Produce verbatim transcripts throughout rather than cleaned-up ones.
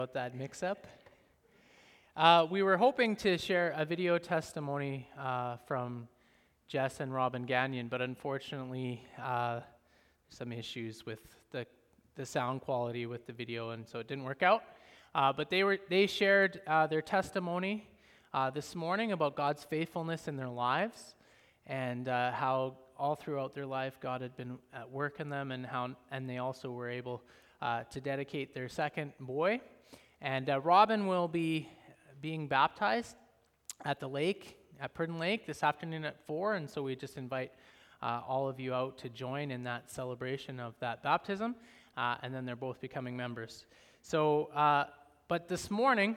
About that mix-up. Uh, we were hoping to share a video testimony uh, from Jess and Robin Gagnon, but unfortunately, uh, some issues with the the sound quality with the video, and so it didn't work out. Uh, but they were they shared uh, their testimony uh, this morning about God's faithfulness in their lives, and uh, how all throughout their life God had been at work in them, and how and they also were able uh, to dedicate their second boy. And uh, Robin will be being baptized at the lake, at Purdon Lake, this afternoon at four, and so we just invite uh, all of you out to join in that celebration of that baptism, uh, and then they're both becoming members. So, uh, but this morning,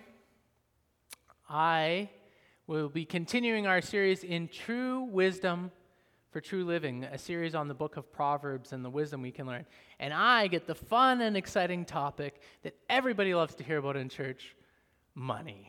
I will be continuing our series in True Wisdom for True Living, a series on the book of Proverbs and the wisdom we can learn. And I get the fun and exciting topic that everybody loves to hear about in church, money.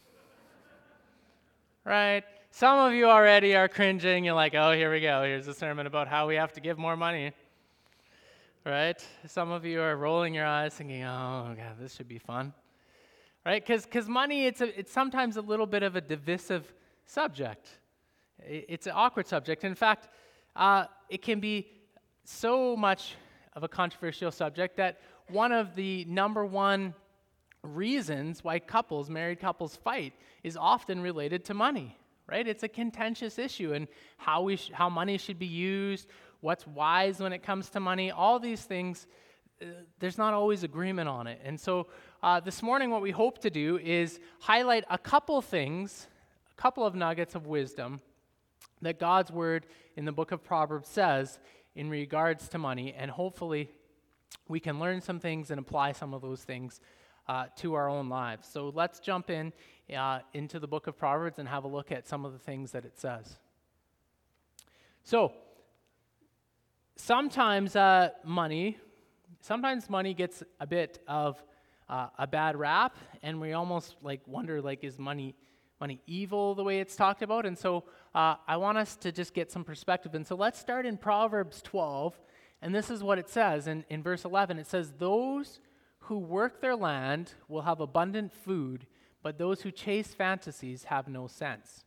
Right? Some of you already are cringing. You're like, oh, here we go. Here's a sermon about how we have to give more money. Right? Some of you are rolling your eyes thinking, oh, God, this should be fun. Right? Because because money, it's a, it's sometimes a little bit of a divisive subject. It's an awkward subject. In fact, uh, it can be so much of a controversial subject that one of the number one reasons why couples, married couples, fight is often related to money, right? It's a contentious issue, and how we sh- how money should be used, what's wise when it comes to money, all these things, uh, there's not always agreement on it. And so uh, this morning what we hope to do is highlight a couple things, a couple of nuggets of wisdom that God's word in the book of Proverbs says in regards to money, and hopefully we can learn some things and apply some of those things uh, to our own lives. So let's jump in uh, into the book of Proverbs and have a look at some of the things that it says. So sometimes uh, money, sometimes money gets a bit of uh, a bad rap, and we almost like wonder, like, is money money evil the way it's talked about? And so uh, I want us to just get some perspective. And so let's start in Proverbs twelve, and this is what it says in, in verse eleven. It says, those who work their land will have abundant food, but those who chase fantasies have no sense.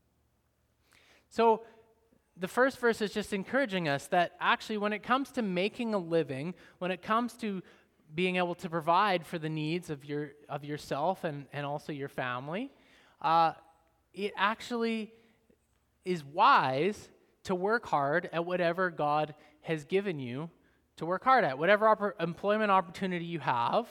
So the first verse is just encouraging us that actually when it comes to making a living, when it comes to being able to provide for the needs of your of yourself and, and also your family, Uh, it actually is wise to work hard at whatever God has given you to work hard at. Whatever oppor- employment opportunity you have,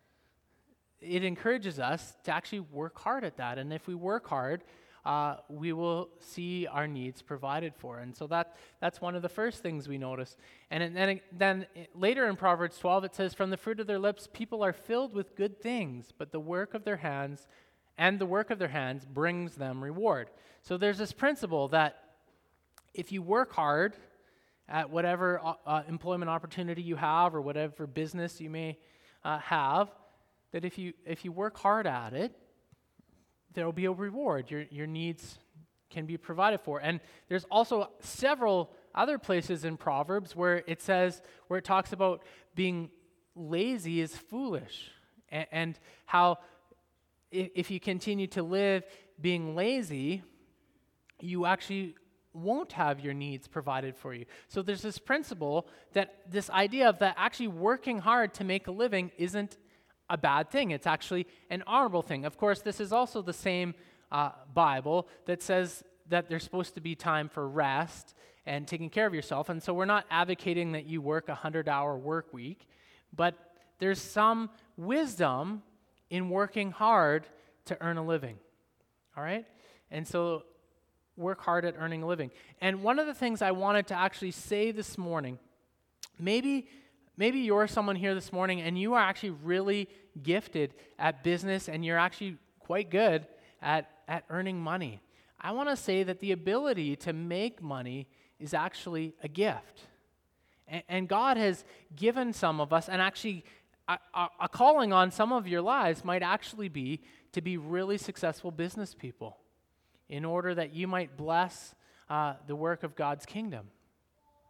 it encourages us to actually work hard at that. And if we work hard, uh, we will see our needs provided for. And so that that's one of the first things we notice. And then, then later in Proverbs twelve, it says, from the fruit of their lips, people are filled with good things, but the work of their hands and the work of their hands brings them reward. So there's this principle that if you work hard at whatever uh, employment opportunity you have or whatever business you may uh, have, that if you if you work hard at it, there will be a reward. Your your needs can be provided for. And there's also several other places in Proverbs where it says, where it talks about being lazy is foolish, and, and how if you continue to live being lazy, you actually won't have your needs provided for you. So there's this principle, that this idea of that actually working hard to make a living isn't a bad thing. It's actually an honorable thing. Of course, this is also the same uh, Bible that says that there's supposed to be time for rest and taking care of yourself. And so we're not advocating that you work a hundred-hour work week, but there's some wisdom in working hard to earn a living, all right? And so work hard at earning a living. And one of the things I wanted to actually say this morning, maybe maybe you're someone here this morning and you are actually really gifted at business and you're actually quite good at, at earning money. I want to say that the ability to make money is actually a gift. And, and God has given some of us, and actually A, a, a calling on some of your lives might actually be to be really successful business people in order that you might bless uh, the work of God's kingdom.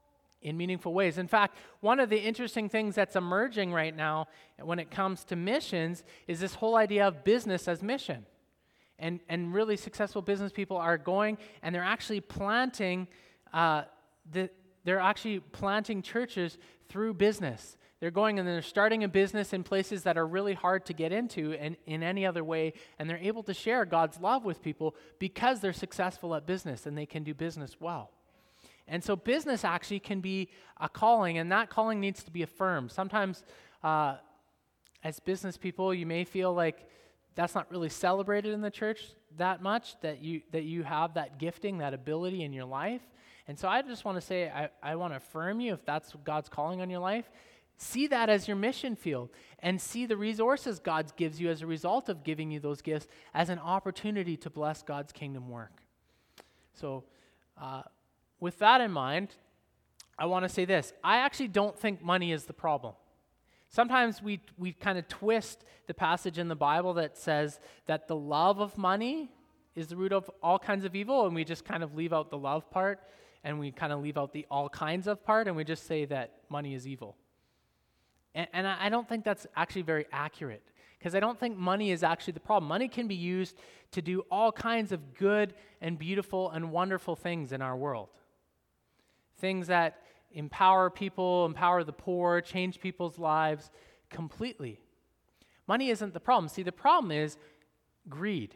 in meaningful ways. In fact, one of the interesting things that's emerging right now when it comes to missions is this whole idea of business as mission. And, and really successful business people are going and they're actually planting uh, the, they're actually planting churches through business. They're going and they're starting a business in places that are really hard to get into in, in any other way, and they're able to share God's love with people because they're successful at business and they can do business well. And so business actually can be a calling, and that calling needs to be affirmed. Sometimes uh, as business people, you may feel like that's not really celebrated in the church that much, that you that you have that gifting, that ability in your life. And so I just want to say, I, I want to affirm you if that's God's calling on your life. See that as your mission field, and see the resources God gives you as a result of giving you those gifts as an opportunity to bless God's kingdom work. So uh, with that in mind, I want to say this. I actually don't think money is the problem. Sometimes we we kind of twist the passage in the Bible that says that the love of money is the root of all kinds of evil, and we just kind of leave out the love part, and we kind of leave out the all kinds of part, and we just say that money is evil. And, and I, I don't think that's actually very accurate, because I don't think money is actually the problem. Money can be used to do all kinds of good and beautiful and wonderful things in our world. Things that empower people, empower the poor, change people's lives completely. Money isn't the problem. See, the problem is greed.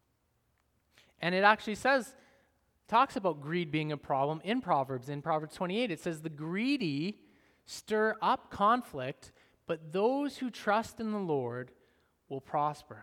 And it actually says, talks about greed being a problem in Proverbs. In Proverbs twenty-eight, it says, the greedy stir up conflict, but those who trust in the Lord will prosper.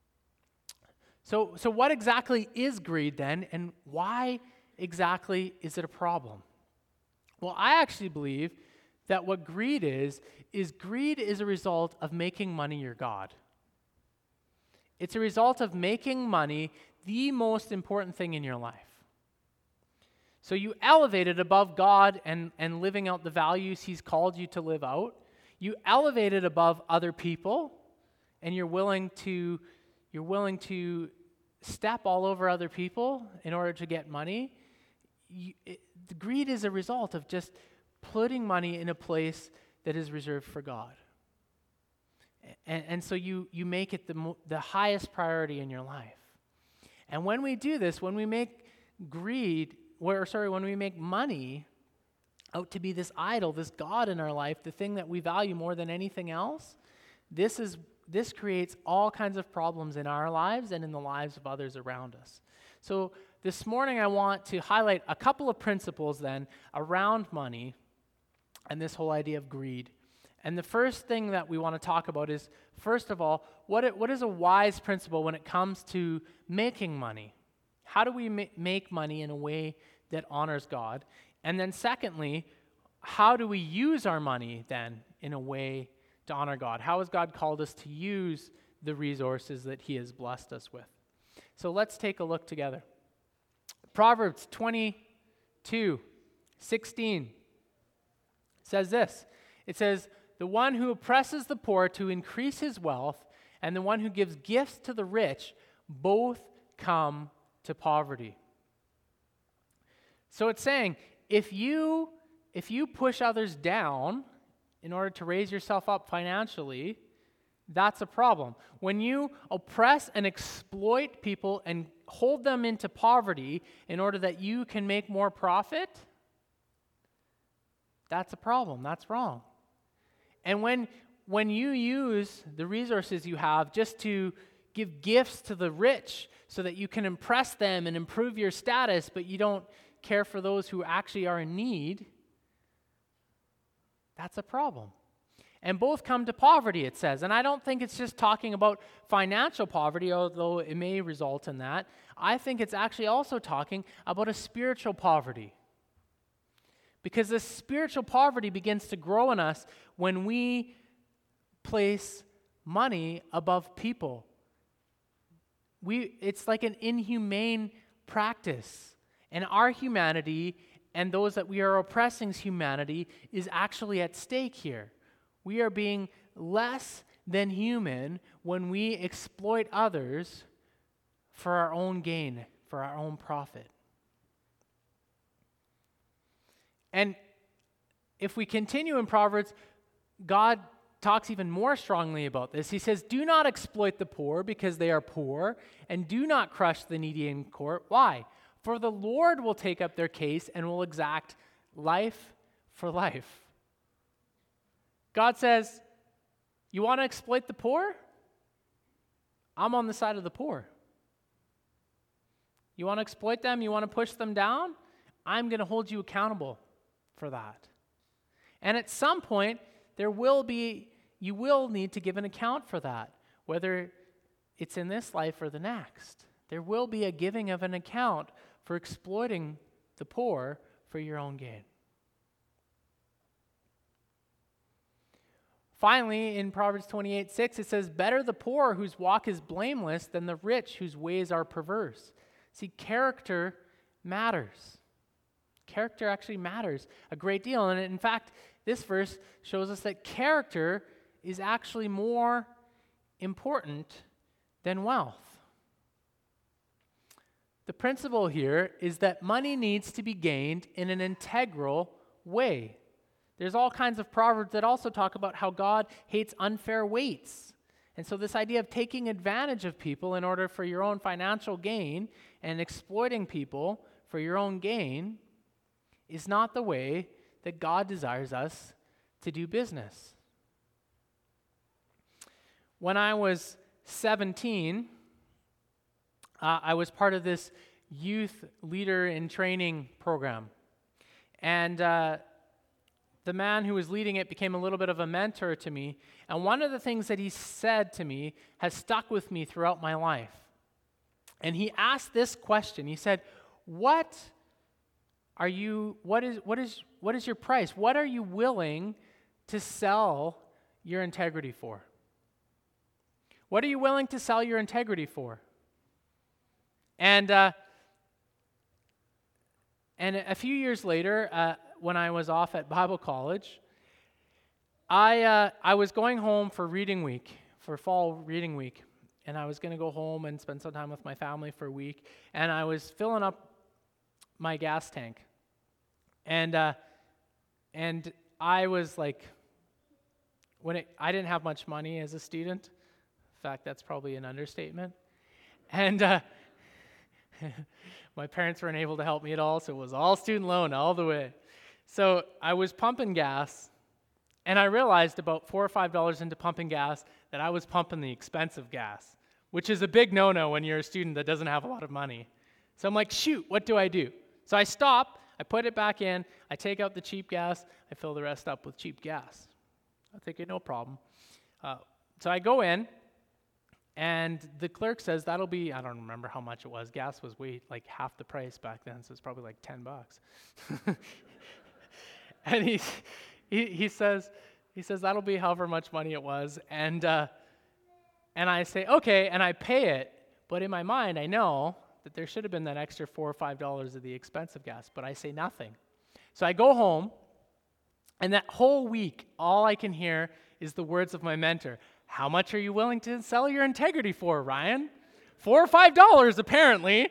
So, so what exactly is greed then, and why exactly is it a problem? Well, I actually believe that what greed is, is greed is a result of making money your God. It's a result of making money the most important thing in your life. So you elevate it above God and, and living out the values He's called you to live out. You elevate it above other people, and you're willing to, you're willing to step all over other people in order to get money. You, it, the greed is a result of just putting money in a place that is reserved for God. And, and so you, you make it the, mo- the highest priority in your life. And when we do this, when we make greed, or sorry, when we make money out to be this idol, this God in our life, the thing that we value more than anything else, this is this creates all kinds of problems in our lives and in the lives of others around us. So this morning I want to highlight a couple of principles then around money and this whole idea of greed. And the first thing that we want to talk about is, first of all, what it, what is a wise principle when it comes to making money? How do we ma- make money in a way that honors God? And then secondly, how do we use our money then in a way to honor God? How has God called us to use the resources that He has blessed us with? So let's take a look together. Proverbs twenty-two sixteen says this. It says, the one who oppresses the poor to increase his wealth, and the one who gives gifts to the rich, both come to poverty. So it's saying, if you if you push others down in order to raise yourself up financially, that's a problem. When you oppress and exploit people and hold them into poverty in order that you can make more profit, that's a problem. That's wrong. And when when you use the resources you have just to give gifts to the rich so that you can impress them and improve your status, but you don't care for those who actually are in need, that's a problem. And both come to poverty, it says. And I don't think it's just talking about financial poverty, although it may result in that. I think it's actually also talking about a spiritual poverty. Because this spiritual poverty begins to grow in us when we place money above people. We, it's like an inhumane practice. And our humanity and those that we are oppressing's humanity is actually at stake here. We are being less than human when we exploit others for our own gain, for our own profit. And if we continue in Proverbs, God talks even more strongly about this. He says, do not exploit the poor because they are poor, and do not crush the needy in court. Why? For the Lord will take up their case and will exact life for life. God says, you want to exploit the poor? I'm on the side of the poor. You want to exploit them? You want to push them down? I'm going to hold you accountable for that. And at some point, there will be, you will need to give an account for that, whether it's in this life or the next. There will be a giving of an account for exploiting the poor for your own gain. Finally, in Proverbs twenty-eight six, it says, better the poor whose walk is blameless than the rich whose ways are perverse. See, character matters. Character actually matters a great deal. And in fact, this verse shows us that character is actually more important than wealth. The principle here is that money needs to be gained in an integral way. There's all kinds of proverbs that also talk about how God hates unfair weights. And so this idea of taking advantage of people in order for your own financial gain and exploiting people for your own gain is not the way that God desires us to do business. When I was seventeen, uh, I was part of this youth leader in training program. And uh, the man who was leading it became a little bit of a mentor to me. And one of the things that he said to me has stuck with me throughout my life. And he asked this question. He said, what are you, what is, what is, what is your price? What are you willing to sell your integrity for? What are you willing to sell your integrity for? And uh, and a few years later, uh, when I was off at Bible college, I uh, I was going home for reading week, for fall reading week, and I was going to go home and spend some time with my family for a week, and I was filling up my gas tank, and uh, and I was like, when it, I didn't have much money as a student. In fact, that's probably an understatement. And uh, my parents weren't able to help me at all, so it was all student loan all the way. So I was pumping gas, and I realized about four or five dollars into pumping gas that I was pumping the expensive gas, which is a big no-no when you're a student that doesn't have a lot of money. So I'm like, shoot, what do I do? So I stop, I put it back in, I take out the cheap gas, I fill the rest up with cheap gas. I think, no problem. Uh, so I go in, and the clerk says that'll be, I don't remember how much it was. Gas was way like half the price back then, so it's probably like ten bucks. And he, he he says he says that'll be however much money it was, and uh, and I say okay, and I pay it. But in my mind, I know that there should have been that extra four or five dollars of the expensive gas, but I say nothing. So I go home, and that whole week, all I can hear is the words of my mentor. How much are you willing to sell your integrity for, Ryan? Four or five dollars, apparently.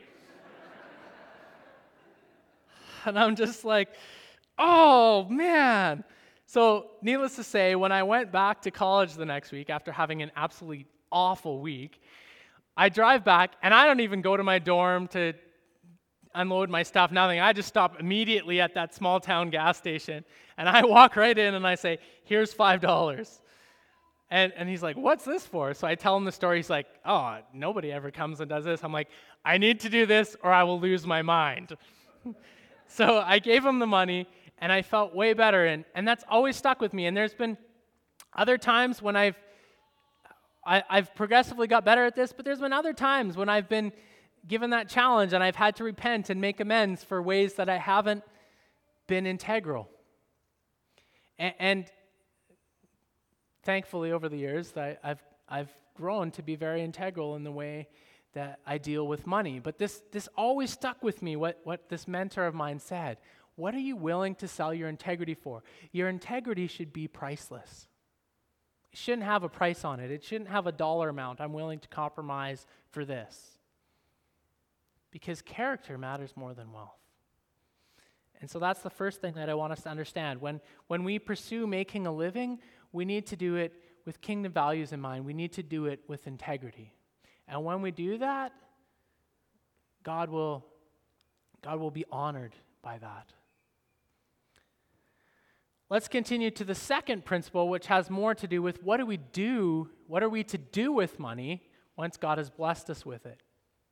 And I'm just like, oh, man. So needless to say, when I went back to college the next week after having an absolutely awful week, I drive back, and I don't even go to my dorm to unload my stuff, nothing. I just stop immediately at that small town gas station, and I walk right in, and I say, here's five dollars. And and he's like, what's this for? So I tell him the story. He's like, oh, nobody ever comes and does this. I'm like, I need to do this or I will lose my mind. So I gave him the money, and I felt way better. And, and that's always stuck with me. And there's been other times when I've, I, I've progressively got better at this, but there's been other times when I've been given that challenge and I've had to repent and make amends for ways that I haven't been integral. And, and thankfully, over the years, I, I've I've grown to be very integral in the way that I deal with money. But this this always stuck with me, what, what this mentor of mine said. What are you willing to sell your integrity for? Your integrity should be priceless. It shouldn't have a price on it. It shouldn't have a dollar amount. I'm willing to compromise for this. Because character matters more than wealth. And so that's the first thing that I want us to understand. When, when we pursue making a living, we need to do it with kingdom values in mind. We need to do it with integrity. And when we do that, God will, God will be honored by that. Let's continue to the second principle, which has more to do with what do we do, what are we to do with money once God has blessed us with it.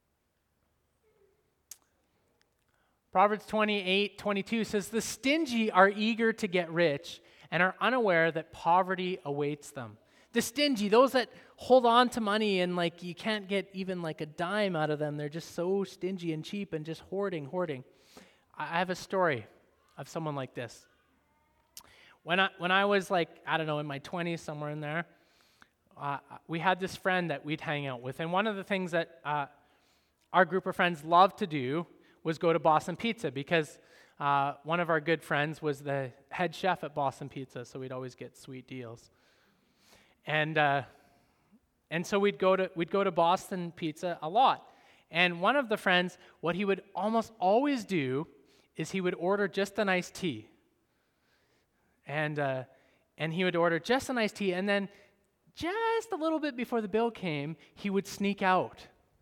Proverbs twenty-eight twenty-two says, "The stingy are eager to get rich and are unaware that poverty awaits them." The stingy, those that hold on to money and like you can't get even like a dime out of them. They're just so stingy and cheap and just hoarding, hoarding. I have a story of someone like this. When I when I was like, I don't know, in my twenties, somewhere in there, uh, we had this friend that we'd hang out with. And one of the things that uh, our group of friends loved to do was go to Boston Pizza, because uh, one of our good friends was the head chef at Boston Pizza, so we'd always get sweet deals. And uh, and so we'd go to we'd go to Boston Pizza a lot. And one of the friends, what he would almost always do is he would order just an iced tea. And uh, and he would order just an iced tea, and then just a little bit before the bill came, he would sneak out.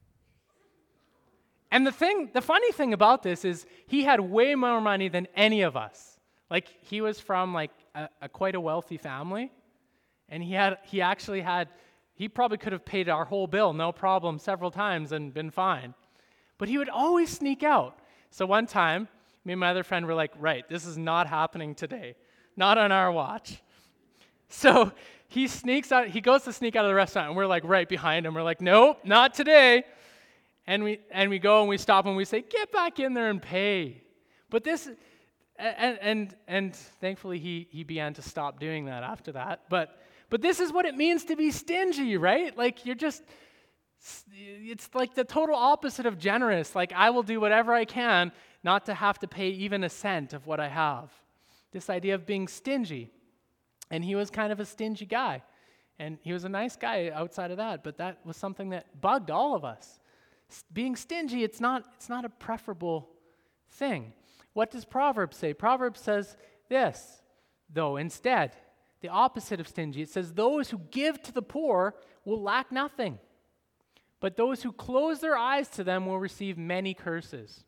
And the thing, the funny thing about this is he had way more money than any of us. Like, he was from like a, a quite a wealthy family, and he had he actually had he probably could have paid our whole bill, no problem, several times and been fine. But he would always sneak out. So one time, me and my other friend were like, right, this is not happening today. Not on our watch. So he sneaks out, he goes to sneak out of the restaurant, and we're like right behind him. We're like, nope, not today. And we and we go and we stop and we say, get back in there and pay. But this, and and and thankfully he he began to stop doing that after that. But but this is what it means to be stingy, right? Like you're just, it's like the total opposite of generous. Like I will do whatever I can not to have to pay even a cent of what I have. This idea of being stingy. And he was kind of a stingy guy. And he was a nice guy outside of that, but that was something that bugged all of us. S- being stingy, it's not, it's not a preferable thing. What does Proverbs say? Proverbs says this, though, instead, the opposite of stingy. It says, those who give to the poor will lack nothing, but those who close their eyes to them will receive many curses.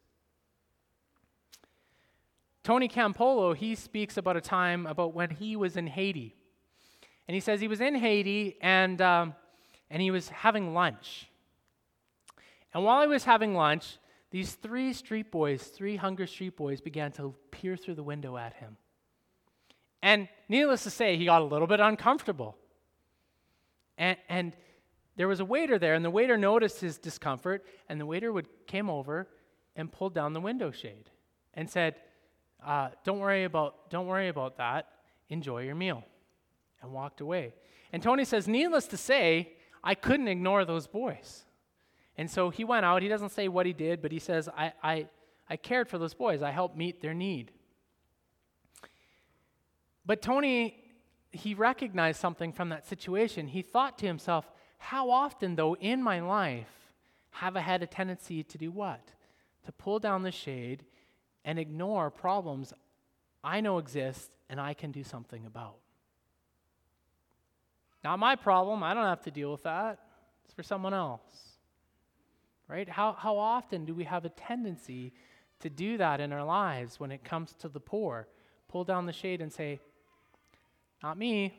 Tony Campolo, he speaks about a time about when he was in Haiti. And he says he was in Haiti and, um, and he was having lunch. And while he was having lunch, these three street boys, three hungry street boys, began to peer through the window at him. And needless to say, he got a little bit uncomfortable. And, and there was a waiter there, and the waiter noticed his discomfort, and the waiter would came over and pulled down the window shade and said, uh, "Don't worry about, don't worry about that. Enjoy your meal," and walked away. And Tony says, needless to say, I couldn't ignore those boys. And so he went out. He doesn't say what he did, but he says, I, I, I cared for those boys. I helped meet their need. But Tony, he recognized something from that situation. He thought to himself, how often, though, in my life have I had a tendency to do what? To pull down the shade and ignore problems I know exist and I can do something about. Not my problem. I don't have to deal with that. It's for someone else. Right? How, how often do we have a tendency to do that in our lives when it comes to the poor? Pull down the shade and say, not me.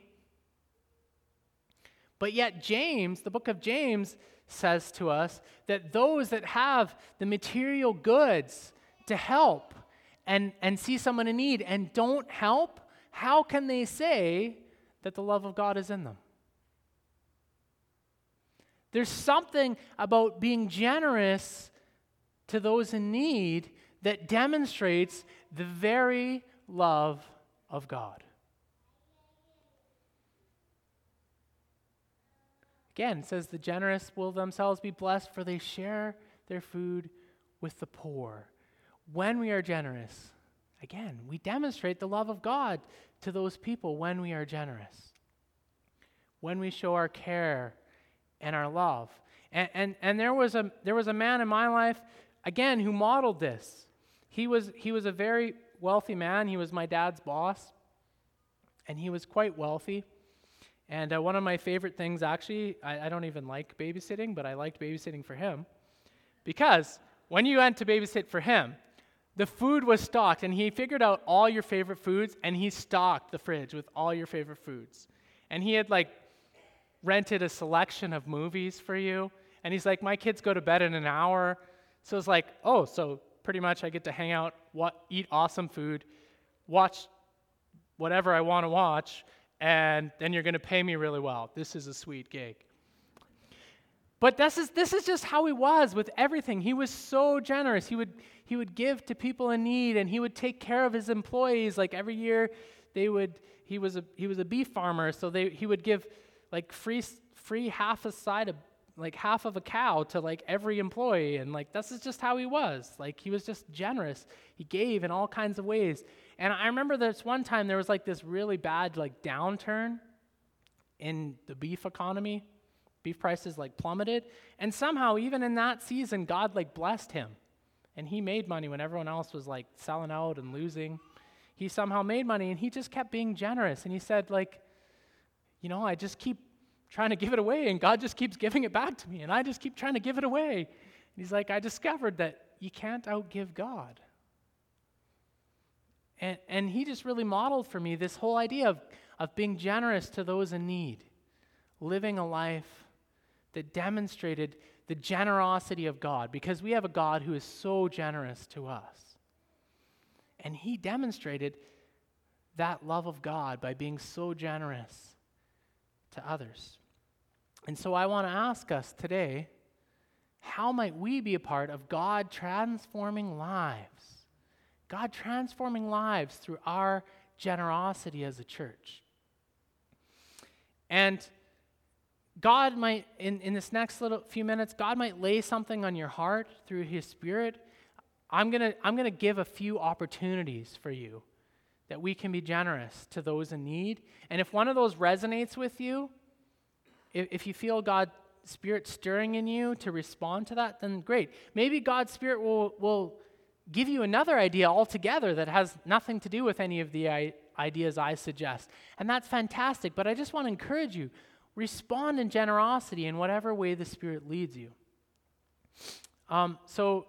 But yet James, the book of James, says to us that those that have the material goods to help and, and see someone in need and don't help, how can they say that the love of God is in them? There's something about being generous to those in need that demonstrates the very love of God. Again, it says the generous will themselves be blessed, for they share their food with the poor. When we are generous, again, we demonstrate the love of God to those people when we are generous. When we show our care and our love. And, and, and there was a there was a man in my life, again, who modeled this. He was he was a very wealthy man. He was my dad's boss, and he was quite wealthy. And uh, one of my favorite things, actually, I, I don't even like babysitting, but I liked babysitting for him, because when you went to babysit for him, the food was stocked, and he figured out all your favorite foods, and he stocked the fridge with all your favorite foods. And he had, like, rented a selection of movies for you, and he's like, my kids go to bed in an hour, so it's like, oh, so pretty much I get to hang out, what, eat awesome food, watch whatever I want to watch, and then you're going to pay me really well. This is a sweet gig. But this is this is just how he was with everything. He was so generous. He would he would give to people in need, and he would take care of his employees. Like every year, they would. He was a he was a beef farmer, so they he would give like free free half a side of like half of a cow to like every employee, and like this is just how he was. Like he was just generous. He gave in all kinds of ways. And I remember this one time there was like this really bad like downturn in the beef economy. Beef prices like plummeted, and somehow even in that season, God like blessed him, and he made money when everyone else was like selling out and losing. He somehow made money, and he just kept being generous. And he said, like, you know, I just keep trying to give it away, and God just keeps giving it back to me, and I just keep trying to give it away. And he's like, I discovered that you can't outgive God. And and he just really modeled for me this whole idea of of being generous to those in need, living a life that demonstrated the generosity of God, because we have a God who is so generous to us. And he demonstrated that love of God by being so generous to others. And so I want to ask us today, how might we be a part of God transforming lives? God transforming lives through our generosity as a church. And God might, in, in this next little few minutes, God might lay something on your heart through his Spirit. I'm gonna, I'm gonna give a few opportunities for you that we can be generous to those in need. And if one of those resonates with you, if, if you feel God's Spirit stirring in you to respond to that, then great. Maybe God's Spirit will, will give you another idea altogether that has nothing to do with any of the I- ideas I suggest. And that's fantastic, but I just want to encourage you, respond in generosity in whatever way the Spirit leads you. Um, so,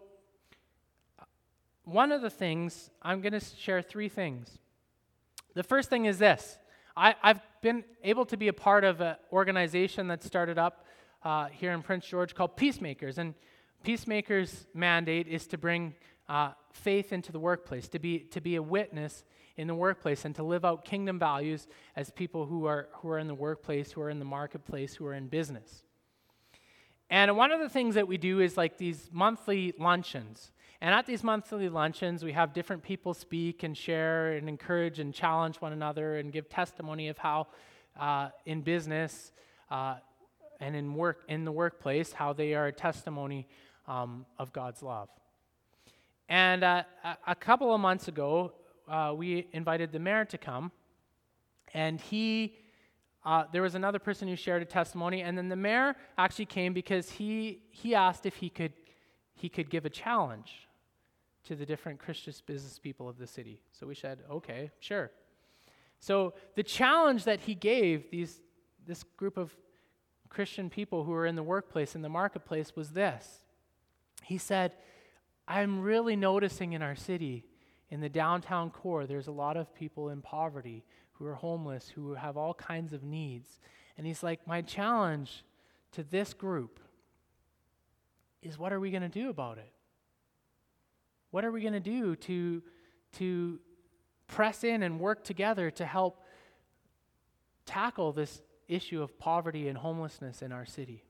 one of the things, I'm going to share three things. The first thing is this. I, I've been able to be a part of an organization that started up uh, here in Prince George called Peacemakers. And Peacemakers' mandate is to bring uh, faith into the workplace, to be to be a witness in the workplace, and to live out kingdom values as people who are who are in the workplace, who are in the marketplace, who are in business. And one of the things that we do is like these monthly luncheons. And at these monthly luncheons, we have different people speak and share and encourage and challenge one another and give testimony of how uh, in business uh, and in work in the workplace, how they are a testimony um, of God's love. And uh, a, a couple of months ago, Uh, we invited the mayor to come, and he, uh, there was another person who shared a testimony, and then the mayor actually came because he he asked if he could he could give a challenge to the different Christian business people of the city. So we said, okay, sure. So the challenge that he gave these this group of Christian people who were in the workplace, in the marketplace, was this. He said, I'm really noticing in our city, in the downtown core, there's a lot of people in poverty who are homeless, who have all kinds of needs. And he's like, my challenge to this group is, what are we going to do about it? What are we going to do to, to press in and work together to help tackle this issue of poverty and homelessness in our city?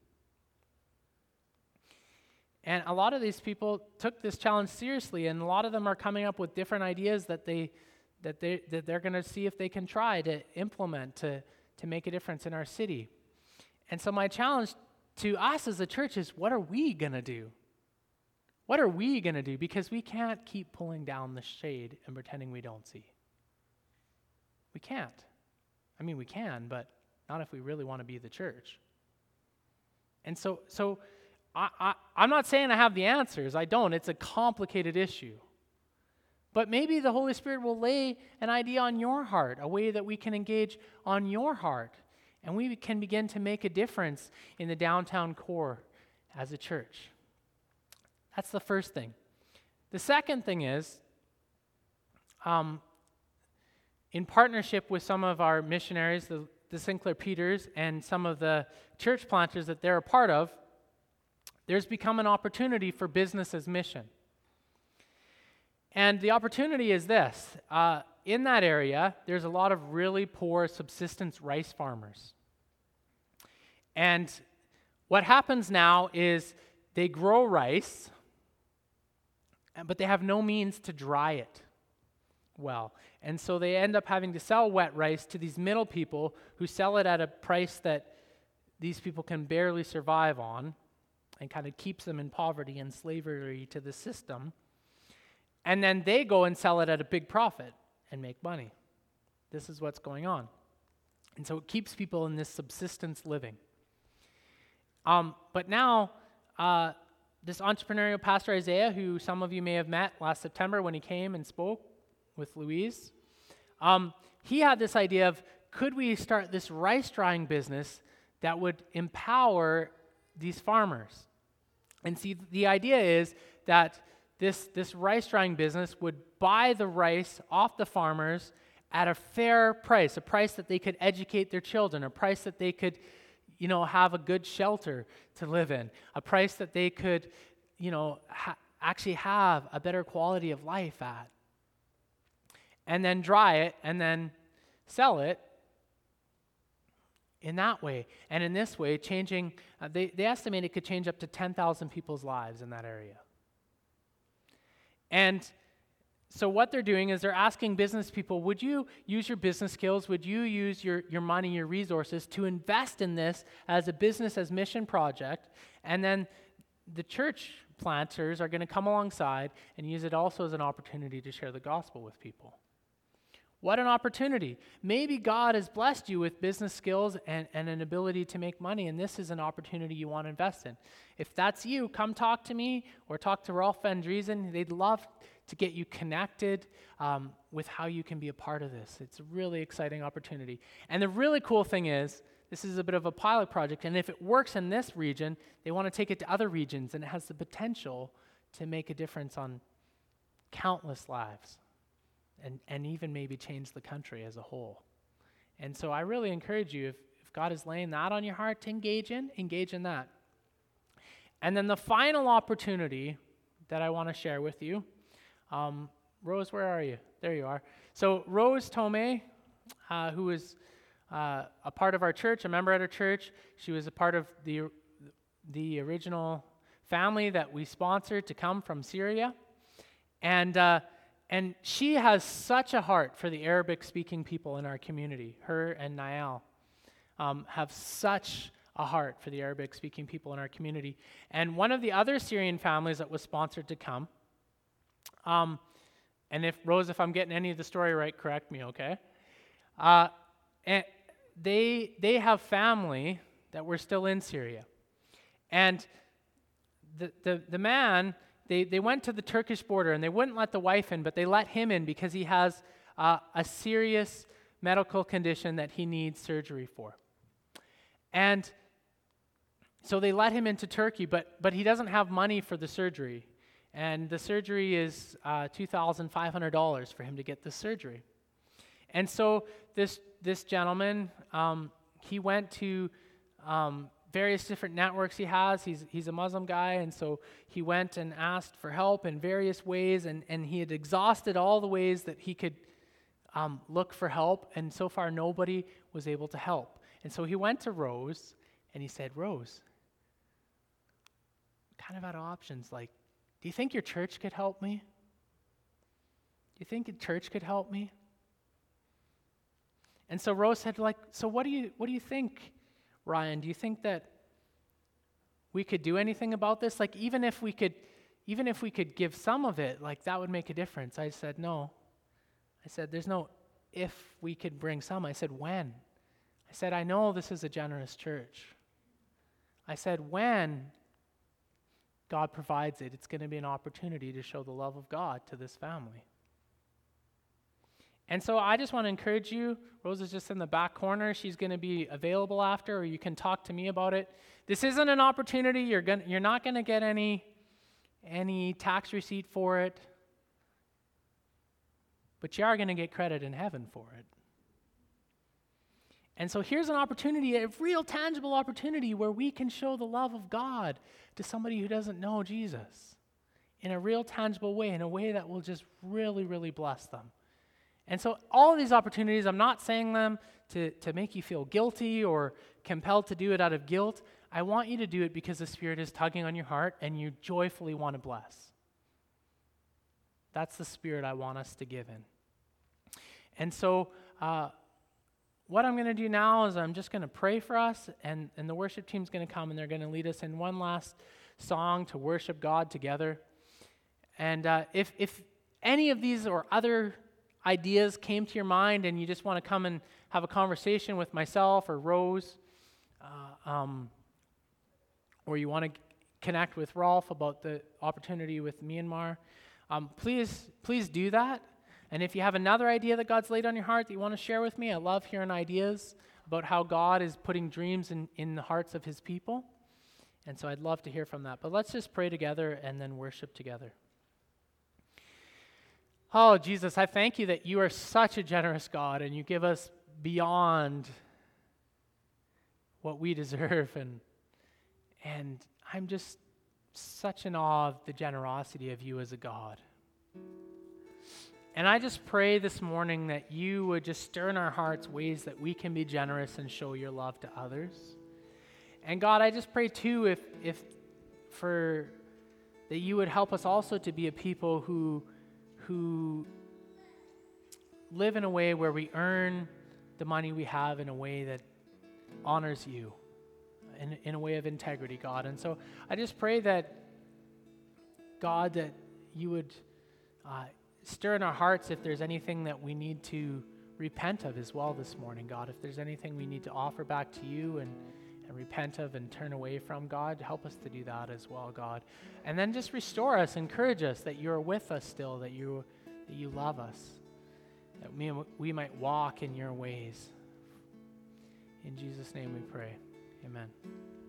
And a lot of these people took this challenge seriously, and a lot of them are coming up with different ideas that they that they that they're going to see if they can try to implement to to make a difference in our city. And so my challenge to us as a church is, what are we going to do? What are we going to do? Because we can't keep pulling down the shade and pretending we don't see. We can't. I mean, we can, but not if we really want to be the church. And so so I, I, I'm not saying I have the answers. I don't. It's a complicated issue. But maybe the Holy Spirit will lay an idea on your heart, a way that we can engage on your heart, and we can begin to make a difference in the downtown core as a church. That's the first thing. The second thing is, um, in partnership with some of our missionaries, the, the Sinclair Peters, and some of the church planters that they're a part of, there's become an opportunity for business as mission. And the opportunity is this. Uh, in that area, there's a lot of really poor subsistence rice farmers. And what happens now is they grow rice, but they have no means to dry it well. And so they end up having to sell wet rice to these middle people who sell it at a price that these people can barely survive on and kind of keeps them in poverty and slavery to the system. And then they go and sell it at a big profit and make money. This is what's going on. And so it keeps people in this subsistence living. Um, but now, uh, this entrepreneurial pastor Isaiah, who some of you may have met last September when he came and spoke with Louise, um, he had this idea of, could we start this rice drying business that would empower these farmers? And see, the idea is that This, this rice drying business would buy the rice off the farmers at a fair price, a price that they could educate their children, a price that they could, you know, have a good shelter to live in, a price that they could, you know, ha- actually have a better quality of life at. And then dry it and then sell it in that way. And in this way, changing, uh, they, they estimate it could change up to ten thousand people's lives in that area. And so what they're doing is they're asking business people, would you use your business skills, would you use your, your money, your resources to invest in this as a business, as mission project, and then the church planters are going to come alongside and use it also as an opportunity to share the gospel with people. What an opportunity. Maybe God has blessed you with business skills and, and an ability to make money, and this is an opportunity you want to invest in. If that's you, come talk to me or talk to Rolf Van Driesen. They'd love to get you connected um, with how you can be a part of this. It's a really exciting opportunity. And the really cool thing is, this is a bit of a pilot project, and if it works in this region, they want to take it to other regions, and it has the potential to make a difference on countless lives. And, and even maybe change the country as a whole. And so I really encourage you, if, if God is laying that on your heart to engage in, engage in that. And then the final opportunity that I want to share with you, um, Rose, where are you? There you are. So Rose Tomei, uh, who is uh, a part of our church, a member at our church, she was a part of the, the original family that we sponsored to come from Syria. And uh, And she has such a heart for the Arabic-speaking people in our community. Her and Nael um, have such a heart for the Arabic-speaking people in our community. And one of the other Syrian families that was sponsored to come, um, and if, Rose, if I'm getting any of the story right, correct me, okay? Uh, and they, they have family that were still in Syria. And the, the, the man... They, they went to the Turkish border, and they wouldn't let the wife in, but they let him in because he has uh, a serious medical condition that he needs surgery for. And so they let him into Turkey, but, but he doesn't have money for the surgery. And the surgery is uh, two thousand five hundred dollars for him to get the surgery. And so this, this gentleman, um, he went to... Um, various different networks he has. He's he's a Muslim guy, and so he went and asked for help in various ways, and, and he had exhausted all the ways that he could um, look for help, and so far nobody was able to help. And so he went to Rose, and he said, Rose, kind of out of options, like, do you think your church could help me? Do you think your church could help me? And so Rose said, like, so what do you what do you think, Ryan? Do you think that we could do anything about this? Like, even if we could, even if we could give some of it, like, that would make a difference. I said, no. I said, there's no if we could bring some. I said, when? I said, I know this is a generous church. I said, when God provides it, it's going to be an opportunity to show the love of God to this family. And so I just want to encourage you. Rose is just in the back corner. She's going to be available after, or you can talk to me about it. This isn't an opportunity. You're going you're not going to get any any tax receipt for it. But you are going to get credit in heaven for it. And so here's an opportunity, a real tangible opportunity where we can show the love of God to somebody who doesn't know Jesus in a real tangible way, in a way that will just really, really bless them. And so all of these opportunities, I'm not saying them to, to make you feel guilty or compelled to do it out of guilt. I want you to do it because the Spirit is tugging on your heart and you joyfully want to bless. That's the spirit I want us to give in. And so uh, what I'm going to do now is I'm just going to pray for us, and, and the worship team's going to come, and they're going to lead us in one last song to worship God together. And uh, if, if any of these or other ideas came to your mind and you just want to come and have a conversation with myself or Rose, uh, um, or you want to connect with Rolf about the opportunity with Myanmar, Um, please, please do that. And if you have another idea that God's laid on your heart that you want to share with me, I love hearing ideas about how God is putting dreams in, in the hearts of his people. And so I'd love to hear from that. But let's just pray together and then worship together. Oh, Jesus, I thank you that you are such a generous God and you give us beyond what we deserve. And, and I'm just such in awe of the generosity of you as a God. And I just pray this morning that you would just stir in our hearts ways that we can be generous and show your love to others. And God, I just pray too if if for that you would help us also to be a people who who live in a way where we earn the money we have in a way that honors you. In, in a way of integrity, God. And so I just pray that, God, that you would uh, stir in our hearts if there's anything that we need to repent of as well this morning, God. If there's anything we need to offer back to you and, and repent of and turn away from, God, help us to do that as well, God. And then just restore us, encourage us that you're with us still, that you, that you love us, that we, we might walk in your ways. In Jesus' name we pray. Amen.